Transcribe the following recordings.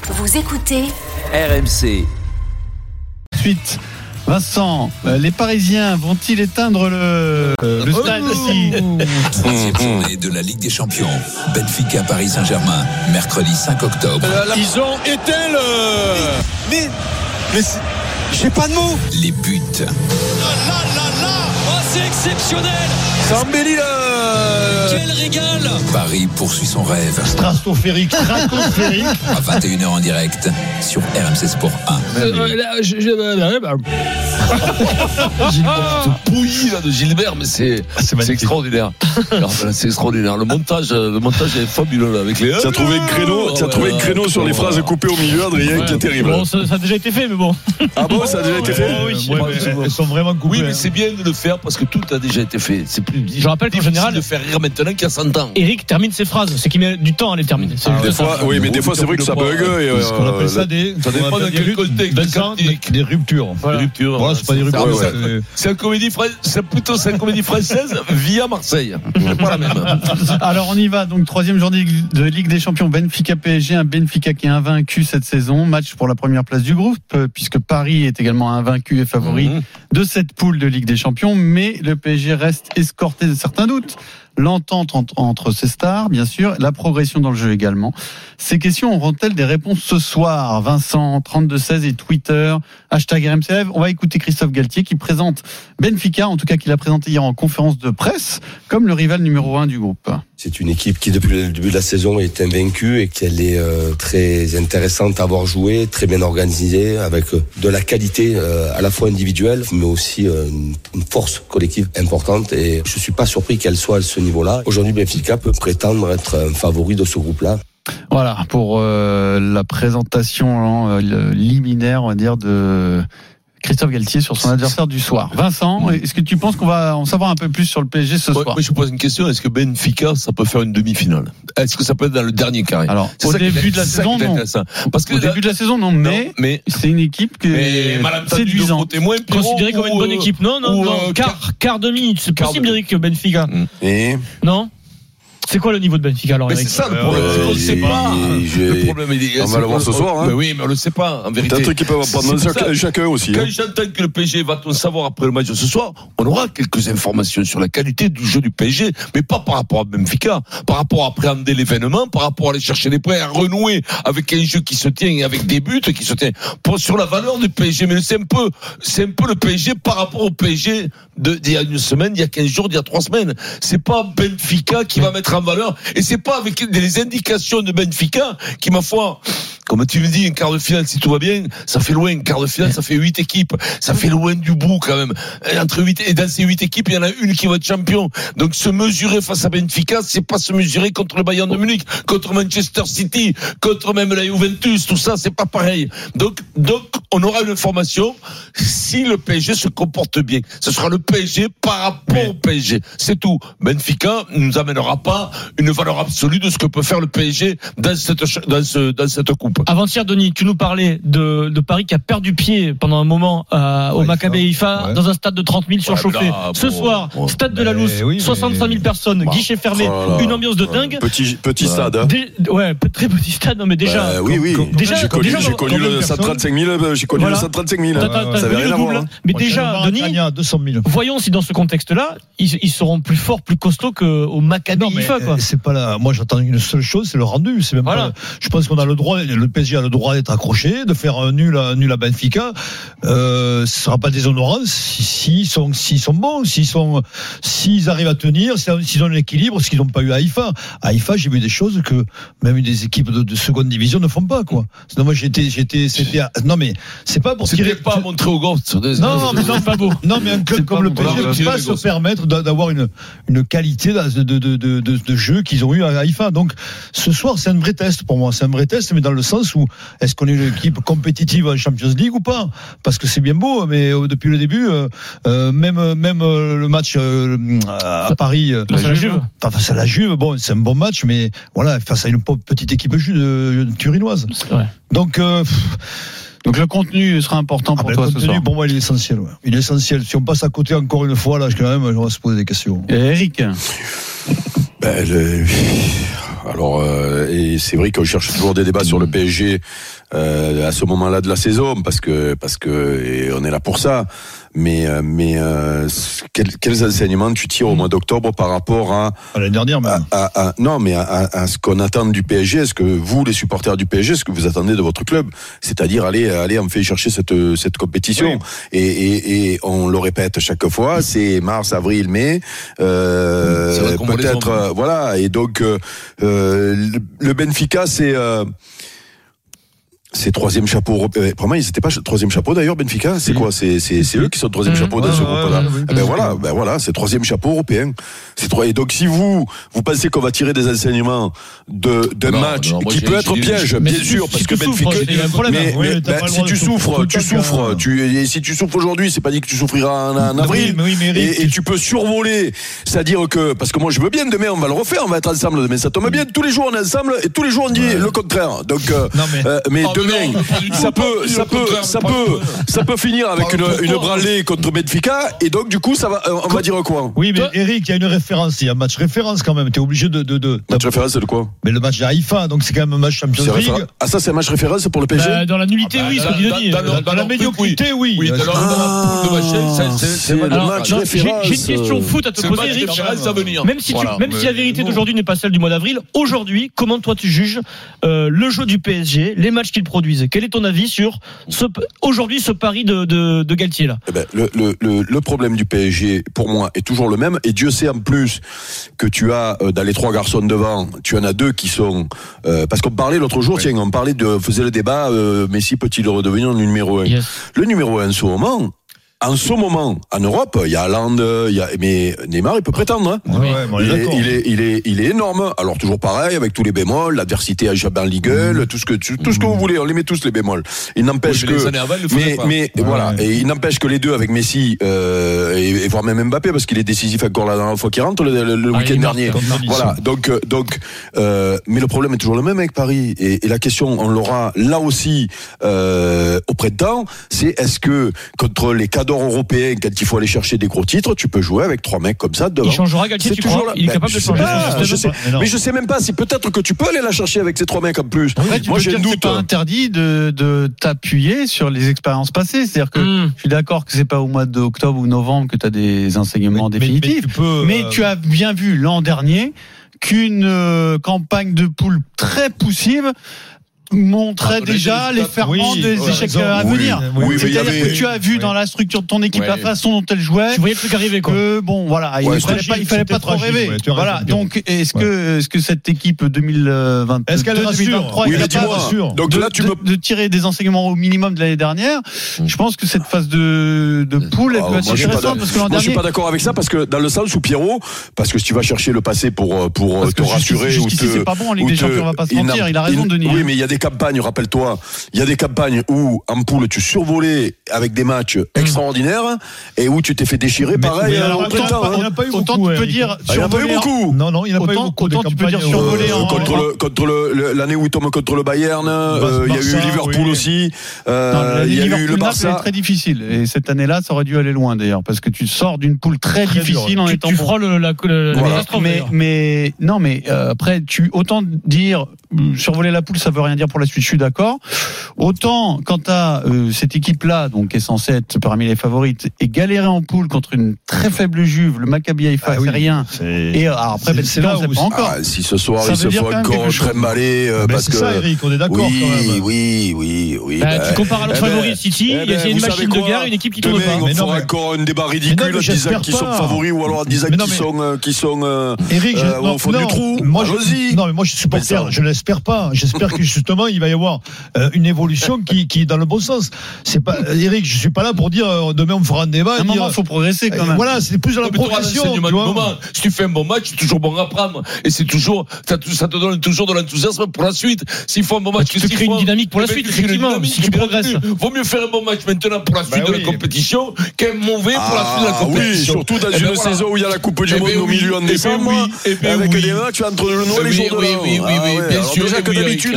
Vous écoutez RMC. Suite. Vincent, les Parisiens vont-ils éteindre le stade ici? Troisième journée de la Ligue des Champions. Benfica Paris Saint-Germain, mercredi 5 octobre. Ils ont éteint le... Mais j'ai pas de mots. Les buts. Là oh, c'est exceptionnel. Ça embellit Quel régal. Paris poursuit son rêve. Stratosphérique. À 21h en direct sur RMC Sport 1. Ce pouillis là de Gilbert, mais c'est extraordinaire. Alors, c'est extraordinaire. Le montage est fabuleux là, avec les. Tu as trouvé un créneau sur les phrases coupées au milieu, Adrien, qui est terrible. Bon, ça a déjà été fait, mais bon. Ah bon, ça a déjà été fait? Oui, elles sont vraiment coupées. Oui, mais c'est bien de le faire parce que tout a déjà été fait. C'est plus difficile. Je rappelle qu'en général, de faire rire maintenant qu'il y a 100 ans. Eric termine ses phrases, c'est qu'il met du temps à les terminer. Des fois, oui, mais des fois c'est vrai que ça bug. On appelle ça Ça dépend de quel contexte. Des ruptures. Voilà. Des ruptures. Voilà, c'est pas des ruptures. C'est une comédie française via Marseille. C'est pas la même. Alors on y va, donc troisième journée de Ligue des Champions, Benfica PSG, un Benfica qui est invaincu cette saison, match pour la première place du groupe, puisque Paris est également invaincu et favori de cette poule de Ligue des Champions, mais le PSG reste escorté de certains doutes. L'entente entre ces stars, bien sûr, la progression dans le jeu également. Ces questions auront-elles des réponses ce soir? Vincent, 3216 et Twitter, #RMCF. On va écouter Christophe Galtier qui présente Benfica, en tout cas qu'il a présenté hier en conférence de presse, comme le rival numéro 1 du groupe. C'est une équipe qui, depuis le début de la saison, est invaincue et qu'elle est très intéressante à avoir joué, très bien organisée, avec de la qualité à la fois individuelle, mais aussi une force collective importante. Et je suis pas surpris qu'elle soit à ce niveau-là. Aujourd'hui, Benfica peut prétendre être un favori de ce groupe-là. Voilà, pour la présentation liminaire, on va dire, de Christophe Galtier sur son adversaire du soir. Vincent, est-ce que tu penses qu'on va en savoir un peu plus sur le PSG ce soir? Moi, je vous pose une question. Est-ce que Benfica, ça peut faire une demi-finale? Est-ce que ça peut être dans le dernier carré? Alors, au début de la saison, non. Parce que au début de la saison, non. Mais c'est une équipe qui est séduisante. Considérée comme une bonne équipe. Non. Quart demi. C'est possible, Eric, Benfica. Non? C'est quoi le niveau de Benfica alors, Eric? C'est ça le problème. On ne sait pas. Le problème, on va le voir ce soir. Mais oui, mais on ne le sait pas. En vérité. C'est un truc qui peut prendre chacun aussi. Quand j'entends que le PSG va-t-on savoir après le match de ce soir, on aura quelques informations sur la qualité du jeu du PSG, mais pas par rapport à Benfica, par rapport à appréhender l'événement, par rapport à aller chercher des points, à renouer avec un jeu qui se tient et avec des buts qui se tiennent. Sur la valeur du PSG, mais c'est un peu le PSG par rapport au PSG d'il y a une semaine, il y a 15 jours, d'il y a 3 semaines. C'est pas Benfica qui va mettre en valeur, et c'est pas avec des indications de Benfica qui, ma foi, comme tu me dis, un quart de finale, si tout va bien, ça fait loin. Un quart de finale, ça fait 8 équipes. Ça fait loin du bout, quand même. Entre 8, et dans ces 8 équipes, il y en a une qui va être champion. Donc, se mesurer face à Benfica, c'est pas se mesurer contre le Bayern de Munich, contre Manchester City, contre même la Juventus, tout ça, c'est pas pareil. Donc, on aura une information si le PSG se comporte bien. Ce sera le PSG par rapport au PSG. C'est tout. Benfica ne nous amènera pas une valeur absolue de ce que peut faire le PSG dans cette coupe. Avant-hier, Denis, tu nous parlais de Paris qui a perdu pied pendant un moment au Maccabi Haïfa, dans un stade de 30 000 surchauffé. Ce soir, stade de la Louse, 65 000 personnes, guichet fermé, une ambiance de dingue. Petit stade. Très petit stade, non mais déjà. Oui. Déjà, j'ai connu le stade 35 000. J'ai connu le stade 35 000. Ça avait rien à voir. Mais déjà, Denis, 200 000. voyons si dans ce contexte-là, ils seront plus forts, plus costauds qu'au Maccabi Haïfa. C'est pas là. Moi, j'attends une seule chose, c'est le rendu. C'est même pas. Je pense qu'on a le droit. Le PSG a le droit d'être accroché, de faire un nul à Benfica. Ce sera pas déshonorant s'ils sont bons, s'ils arrivent à tenir, s'ils ont l'équilibre, ce qu'ils n'ont pas eu à Haïfa. À Haïfa, j'ai vu des choses que même des équipes de seconde division ne font pas, quoi. Non, moi, non, mais c'est pas pour tirer pas à montrer au gosse. Non, mais non, pas beau. Non, mais un club comme le PSG ne peut pas se permettre d'avoir une qualité de jeu qu'ils ont eu à Haïfa. Donc, ce soir, c'est un vrai test pour moi. C'est un vrai test, mais dans le sens où est-ce qu'on est une équipe compétitive en Champions League ou pas? Parce que c'est bien beau, mais depuis le début, même le match à Paris, face à la Juve, bon, c'est un bon match, mais voilà, face à une petite équipe turinoise. Donc le contenu sera important pour toi ce soir. Le contenu, pour moi, il est essentiel. Ouais. Il est essentiel. Si on passe à côté encore une fois, là, quand même, on va se poser des questions. Et Eric, Alors, et c'est vrai qu'on cherche toujours des débats sur le PSG à ce moment-là de la saison, parce que et on est là pour ça. Mais quels enseignements tu tires au mois d'octobre par rapport à l'année dernière, même. à ce qu'on attend du PSG? Est-ce que vous, les supporters du PSG, ce que vous attendez de votre club, c'est-à-dire aller en fait chercher cette compétition? Oui. Et on le répète chaque fois, c'est mars, avril, mai, peut-être, voilà. Et donc le Benfica, c'est troisième chapeau européen. Pour moi, ils n'étaient pas troisième chapeau d'ailleurs, Benfica. C'est quoi? C'est eux qui sont troisième chapeau dans ce groupe-là. Ben voilà, c'est troisième chapeau européen. Et donc, si vous pensez qu'on va tirer des enseignements d'un match qui peut être piège, bien sûr, parce que Benfica. Si tu souffres, et si tu souffres aujourd'hui, c'est pas dit que tu souffriras en avril. Et tu peux survoler. C'est-à-dire que, parce que moi, je veux bien, demain, on va le refaire, on va être ensemble demain. Ça tombe bien, tous les jours, on est ensemble, et tous les jours, on dit le contraire. Donc, mais demain, ça peut finir avec une branlée contre Benfica, et donc du coup on va dire quoi? Oui, mais Eric, il y a une référence, il y a un match référence quand même. T'es obligé de match référence, c'est de quoi? Mais le match de Haïfa, donc c'est quand même un match Champions League. Ah, ça c'est un match référence pour le PSG? Dans la nullité, oui, ce qu'il dit. Dans la médiocrité, oui. C'est le match référence. J'ai une question foot à te poser, Eric. Même si la vérité d'aujourd'hui n'est pas celle du mois d'avril, aujourd'hui, comment toi tu juges le jeu du PSG, les matchs qu'il produisent? Quel est ton avis sur aujourd'hui ce pari de Galtier là? Le problème du PSG pour moi est toujours le même, et Dieu sait en plus que tu as dans les trois garçons devant, tu en as deux qui sont parce qu'on parlait l'autre jour, on parlait faisait le débat Messi peut-il redevenir le numéro 1? Le numéro 1 en ce moment, en Europe, il y a Haaland, mais Neymar, il peut prétendre. Hein. Il est énorme. Alors toujours pareil, avec tous les bémols, l'adversité en Ligue 1, tout ce que vous voulez, on les met tous les bémols. Il n'empêche voilà, et il n'empêche que les deux avec Messi et voire même Mbappé, parce qu'il est décisif encore la dernière fois qu'il rentre le week-end dernier. Voilà, donc mais le problème est toujours le même avec Paris. Et la question, on l'aura là aussi au printemps, c'est est-ce que contre les cadors européens, quand il faut aller chercher des gros titres, tu peux jouer avec trois mecs comme ça devant? Il changera Galtier, tu crois? Il est capable de changer son système? Mais je sais même pas si peut-être que tu peux aller la chercher avec ces trois mecs en plus. Moi, j'ai le doute. C'est pas interdit de t'appuyer sur les expériences passées. C'est-à-dire que je suis d'accord que c'est pas au mois d'octobre ou novembre que tu as des enseignements définitifs. Mais tu as bien vu l'an dernier qu'une campagne de poule très poussive montrait déjà les ferments des échecs à venir. C'est-à-dire que tu as vu dans la structure de ton équipe la façon dont elle jouait. Tu voyais le truc arriver, quoi. Il fallait pas trop rêver. Voilà. Donc, est-ce que cette équipe 2022, est-ce qu'elle 2023 est capable de tirer des enseignements au minimum de l'année dernière? Je pense que cette phase de poule, elle peut être intéressante, parce que l'an dernier. Moi, je suis pas d'accord avec ça, parce que dans le sens où Pierrot, parce que si tu vas chercher le passé pour te rassurer, jusqu'ici c'est pas bon en Ligue des Champions, on va pas se mentir. Il a raison, Denis. Oui, mais il y a des campagnes, rappelle-toi, il y a des campagnes où en poule tu survolais avec des matchs extraordinaires et où tu t'es fait déchirer pareil au printemps. Il n'y en a pas eu beaucoup. Autant tu peux dire il n'y en a pas eu beaucoup. Non, il n'y en a pas eu beaucoup. Autant tu peux dire survolé contre l'année où il tombe contre le Bayern, il y a eu Liverpool aussi, il y a eu le Barça. C'est très difficile, et cette année-là ça aurait dû aller loin d'ailleurs, parce que tu sors d'une poule très difficile en étant tu feras la catastrophe. Mais après autant dire survoler la poule, ça veut rien dire pour la suite, je suis d'accord. Autant quant à cette équipe-là, donc qui est censée être parmi les favorites, et galérer en poule contre une très faible Juve, le Maccabi Haïfa, c'est rien. Et après, c'est là, c'est pas encore. Si ce soir il se faut encore trimballer, parce que c'est ça, Eric, on est d'accord. Oui. Tu compares à l'autre favori City, il y a une machine de guerre, une équipe qui tourne pas. On fera encore un débat ridicule en disant qu'ils sont favoris, ou alors en disant qu'ils sont Eric, au fond du trou. Non, mais moi je suis supporter, je l'espère pas. J'espère que justement il va y avoir une évolution qui est dans le bon sens. C'est pas, Eric, je suis pas là pour dire demain on fera un débat. Il faut progresser quand même. Voilà, c'est plus dans la progression. Si tu fais un bon match, c'est toujours bon à prendre, et c'est toujours ça te donne toujours de l'enthousiasme pour la suite. S'il faut un bon match, tu crées une dynamique pour la suite, effectivement. Si tu progresses, vaut mieux faire un bon match maintenant pour la suite de la compétition qu'un mauvais pour la suite de la compétition. Surtout dans une saison où il y a la Coupe du Monde au milieu en décembre, avec des matchs entre le Noël et les jours de l'an. Oui, bien sûr. Déjà que d'habitude il n'y a pas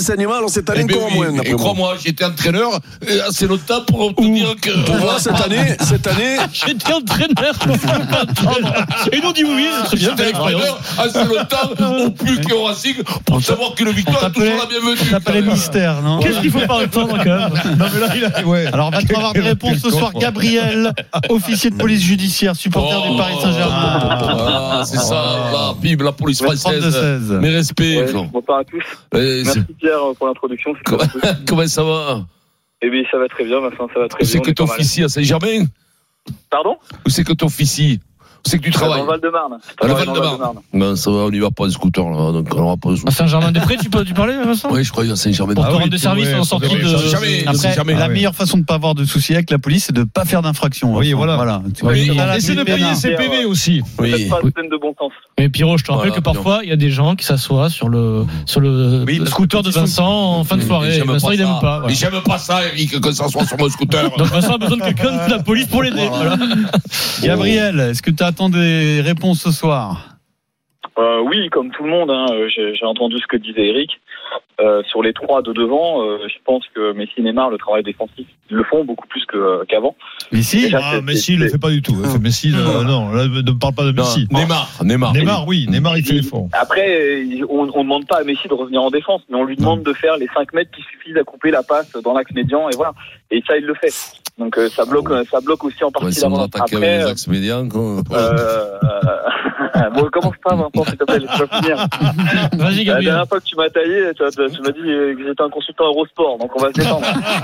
enseignements. Alors cette année, encore moins. Et crois-moi, j'étais entraîneur assez longtemps pour te dire que. Pour voir cette année. J'étais entraîneur. Et nous on dit oui, c'est bien. J'étais entraîneur assez longtemps, au plus qu'au Racing, pour savoir qu'une victoire est toujours la bienvenue. Ça s'appelle les mystères, non? Qu'est-ce qu'il faut pas entendre quand même? Non, mais là, ouais. Alors, on va avoir des réponses ce soir. Gabriel, officier de police judiciaire, supporter du Paris Saint-Germain. C'est ça, là, bim, la police française. 32-16. Mes respects. Bonsoir à tous. Merci Pierre pour l'introduction. Comment ça va? Eh bien, ça va très bien, Vincent, ça va très bien. Où c'est que tu officies à Saint-Germain? Pardon? Où c'est que tu officies? Où c'est que tu travailles? Dans le Val-de-Marne. Dans le Val-de-Marne. Ben, ça va, on y va pas en scooter, là, donc on aura pas de À Saint-Germain-des-Prés, tu parlais, Vincent? Oui, je crois, à Saint-Germain-des-Prés. Pour te rendre des services en sortie de. Après, la meilleure façon de ne pas avoir de soucis avec la police, c'est de ne pas faire d'infraction. Oui, voilà. Et c'est de payer ses PV aussi. Oui. Pas de peine de bon sens. Mais Pierrot, je te rappelle que parfois, il y a des gens qui s'assoient sur le scooter de Vincent en fin de soirée. Vincent, il n'aime pas. Mais j'aime pas ça, Eric, que ça soit sur mon scooter. Donc Vincent a besoin de quelqu'un de la police pour l'aider. Gabriel, est-ce que tu attends des réponses ce soir? Oui, comme tout le monde, j'ai entendu ce que disait Eric. Sur les trois de devant, je pense que Messi et Neymar, le travail défensif, ils le font beaucoup plus qu'avant. Messi, Messi il le fait pas du tout. Messi, non, là, ne parle pas de Messi. Neymar, oui, Neymar il fait l'effort. Après, on demande pas à Messi de revenir en défense, mais on lui demande de faire les 5 mètres qui suffisent à couper la passe dans l'axe médian, et voilà. Et ça, il le fait. Donc ça bloque aussi en partie l'avant. Après, les axes médians, quoi. Bon, commence pas, Vincent, s'il te plaît, laisse-moi finir. Vas-y, Gabriel. La dernière fois que tu m'as taillé, tu m'as dit que j'étais un consultant Eurosport, donc on va se détendre.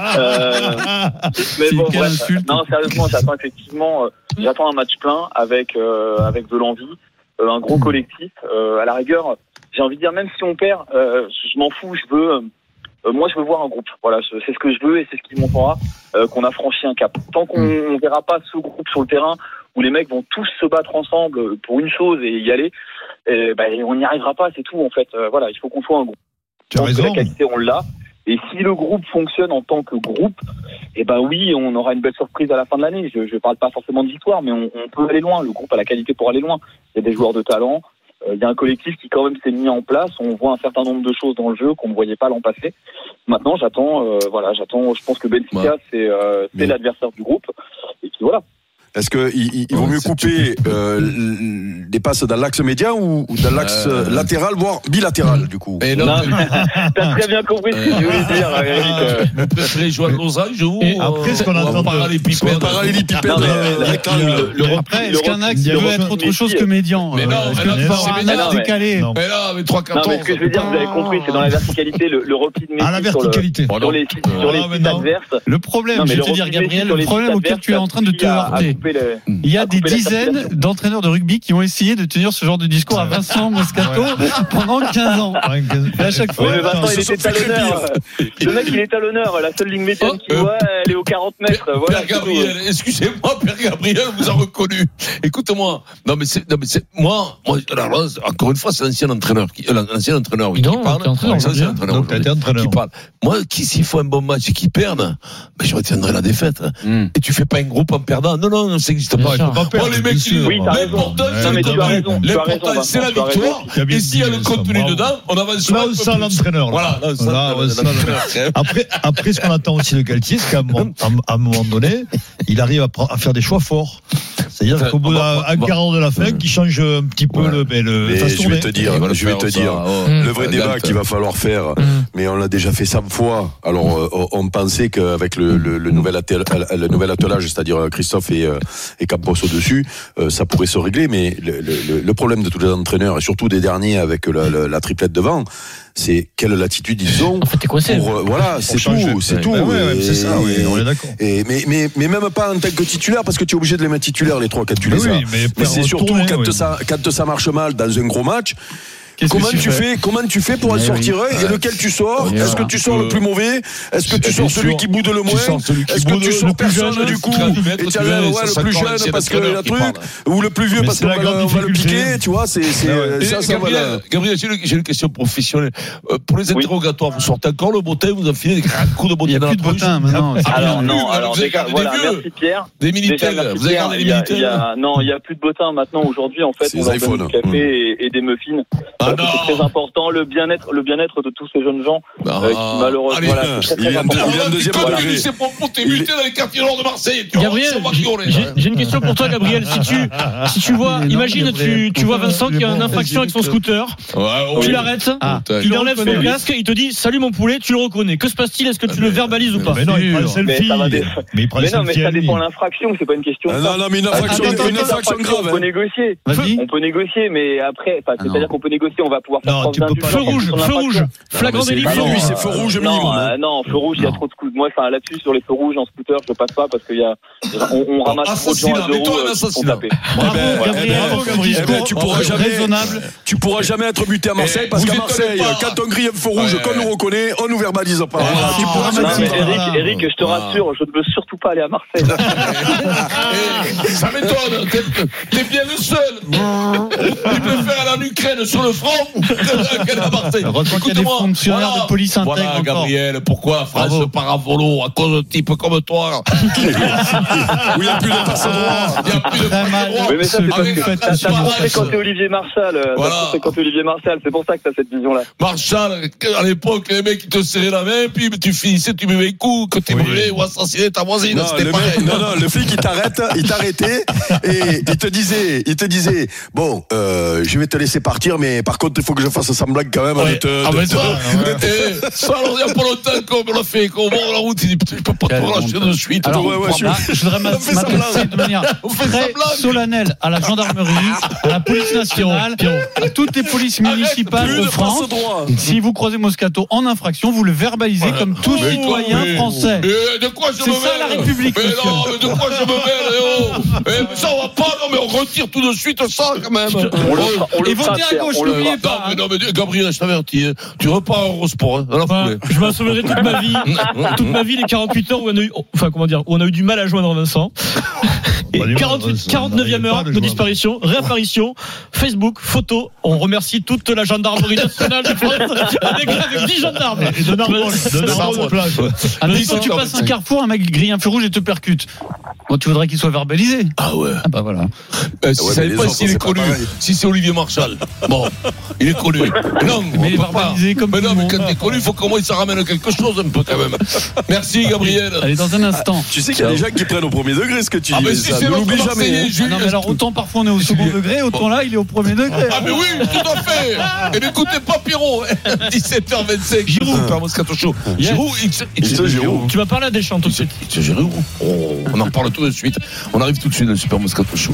Mais bon, bref. Non, sérieusement, j'attends un match plein avec de l'envie, un gros collectif. À la rigueur, j'ai envie de dire, même si on perd, je m'en fous, moi, je veux voir un groupe. Voilà, c'est ce que je veux et c'est ce qui montrera qu'on a franchi un cap. Tant qu'on verra pas ce groupe sur le terrain où les mecs vont tous se battre ensemble pour une chose et y aller, on n'y arrivera pas, c'est tout en fait. Voilà, il faut qu'on soit un groupe. Tu as raison. La qualité, on l'a. Et si le groupe fonctionne en tant que groupe, oui, on aura une belle surprise à la fin de l'année. Je parle pas forcément de victoire, mais on peut aller loin. Le groupe a la qualité pour aller loin. Il y a des joueurs de talent. Il y a un collectif qui quand même s'est mis en place. On voit un certain nombre de choses dans le jeu qu'on ne voyait pas l'an passé. Maintenant, j'attends. Je pense que Benfica, c'est l'adversaire du groupe. Et puis voilà. Est-ce qu'il vaut mieux couper des passes dans l'axe médian ou dans l'axe latéral, voire bilatéral, du coup? T'as très bien compris ce que je voulais dire, Eric. Vous préférez jouer à losange ou après, ce qu'on entend parallélépipède. Après, est-ce qu'un axe peut être autre chose que médian? Mais non, est-ce que tu peux avoir un axe décalé? Mais là, mais 3-4 ans. Non, mais ce que je veux dire, vous avez compris, c'est dans la verticalité, le repli de Messi. À la verticalité. Sur les sites adverses. Le problème, je vais te dire, Gabriel, le problème auquel tu es en train de te heurter. Il y a des dizaines d'entraîneurs de rugby qui ont essayé de tenir ce genre de discours à Vincent Moscato pendant 15 ans. Et à chaque fois, Vincent, il était talonneur. Le mec, il est talonneur. La seule ligne médiane qu'il voit, elle est aux 40 mètres. Voilà, Père Gabriel, excusez-moi, Père Gabriel vous a reconnu. Écoute-moi. Non, mais c'est, moi, encore une fois, c'est l'ancien entraîneur qui parle. L'ancien entraîneur. Qui parle. Moi, s'il faut un bon match et qu'ils perdent, je retiendrai la défaite. Et tu fais pas un groupe en perdant. Non, ça n'existe pas. Les mecs, l'important, c'est la victoire. Et s'il y a le contenu dedans, on avance là où ça l'entraîneur. Voilà. Après, ce qu'on attend aussi de Galtier, c'est qu'à un moment donné, il arrive à faire des choix forts. C'est-à-dire qu'au bout d'un quart de la fin, qu'il change un petit peu le je vais te dire, le vrai débat qu'il va falloir faire, mais on l'a déjà fait 100 fois. Alors, on pensait qu'avec le nouvel attelage, c'est-à-dire Christophe et Campos au-dessus, ça pourrait se régler, mais le problème de tous les entraîneurs, et surtout des derniers avec la triplette devant, c'est quelle latitude ils ont. En fait, t'es coincé. Voilà, c'est tout. C'est ça, on est d'accord. Mais même pas en tant que titulaire, parce que tu es obligé de les mettre titulaires, les trois, quand tu les as. Mais c'est surtout quand ça marche mal dans un gros match. Comment tu fais pour en sortir un et lequel tu sors? Est-ce que tu sors le plus mauvais? Est-ce que tu sors celui qui boude le moins? Est-ce que tu sors personne du coup? Et tu as le plus jeune parce que le truc, ou le plus vieux parce qu'on va le piquer, tu vois, c'est ça. Gabriel, j'ai une question professionnelle. Pour les interrogatoires, vous sortez encore le bottin, vous enfilez des grands coups de bottin dans la tronche? Il n'y a plus de bottin maintenant. Alors, merci Pierre. Des Minitel, vous avez gardé les Minitel? Non, il n'y a plus de bottin maintenant. Aujourd'hui, en fait, on leur donne du café et des muffins. C'est très important, le bien-être de tous ces jeunes gens qui malheureusement. Allez, voilà, c'est très important. il y a un deuxième degré. C'est pour t'es muté dans les quartiers nord de Marseille. Gabriel, j'ai une question pour toi, Gabriel. Si tu vois, imagine, tu vois Vincent qui a une infraction avec son scooter. Tu l'arrêtes, il enlève son casque, il te dit salut mon poulet, tu le reconnais. Que se passe-t-il? Est-ce que tu le verbalises ou pas? Mais non, il prend le selfie. Mais ça dépend de l'infraction, c'est pas une question. Non, mais une infraction grave. On peut négocier. On peut négocier, mais après, c'est-à-dire qu'on peut négocier, on va pouvoir faire preuve d'indulgence. Feu rouge, flagrant délit. Lui, c'est feu rouge minimum. Non, feu rouge, il y a trop de coups. Moi, là-dessus, sur les feux rouges en scooter, je passe pas parce on ramasse trop de gens à 2 euros pour taper. Bravo, Gabriel. Tu pourras jamais être buté à Marseille parce qu'à Marseille, quand on grille un feu rouge, qu'on nous reconnaît, on nous verbalise pas. Eric, je te rassure, je ne veux surtout pas aller à Marseille. Ça m'étonne, t'es bien le seul. Tu préfères aller en Ukraine sur le front qu'à Marseille. Heureusement qu'il y a des fonctionnaires de police intègres. Voilà, Gabriel, pourquoi la France part à volo à cause d'un type comme toi? Où il n'y a plus de passe droit. Il n'y a plus de passe droit. Mais ça, c'est parce que t'as trop fréquenté Olivier Marchal. C'est pour ça que t'as cette vision-là. Marchal, à l'époque, les mecs, ils te serraient la main, puis tu finissais, tu buvais un coup, que t'es brûlé ou assassiné ta voisine. C'était pareil. Non, le flic, il t'arrêtait et il te disait, bon, je vais te laisser partir, mais par contre, il faut que je fasse semblant quand même. Ça, il n'y a pas longtemps qu'on l'a fait, qu'on va la route, il dit, je peux pas te relâcher de suite. Alors, je voudrais m'adresser de manière très solennelle à la gendarmerie, à la police nationale, à toutes les polices municipales de France. Si vous croisez Moscato en infraction, vous le verbalisez comme tout citoyen français. De quoi je me mêle? C'est ça la République, mais monsieur. Non, mais de quoi je me mêle? Ça on va pas, non mais on retire tout de suite ça quand même. Et votez à gauche, n'oubliez pas. Non mais Gabriel, je t'avertis, tu repars à Eurosport. Je m'en souviendrai toute ma vie, les 48 heures où on a eu du mal à joindre Vincent. Et 49e heure de disparition, réapparition, Facebook, photo. On remercie toute la gendarmerie nationale de France avec 10 gendarmes. Et de Narbonne plage. Quand tu passes un carrefour, un mec grille un feu rouge et te percute. Bon, tu voudrais qu'il soit verbalisé. Ah ouais. Ah bah voilà. Si vous savez pas s'il est connu, si c'est Olivier Marchal. Bon, il est connu. Non, mais il est verbalisé comme tout le monde. Mais quand t'es connu, il faut qu'au moins il s'en ramène quelque chose un peu quand même. Merci Gabriel. Allez, dans un instant. Tu sais qu'il y a des gens qui prennent au premier degré ce que tu dis. Mais si c'est l'oublie jamais. Non mais alors autant parfois on est au second degré, autant là il est au premier degré. Ah mais oui, tout à fait. Et n'écoutez pas Pierrot. 17h25. Giroud, par Moscato Show. Giroud. Tu vas parler à Deschamps tout de suite. Giroud. On en reparle tout de suite. On arrive tout de suite dans le Super Moscato Show.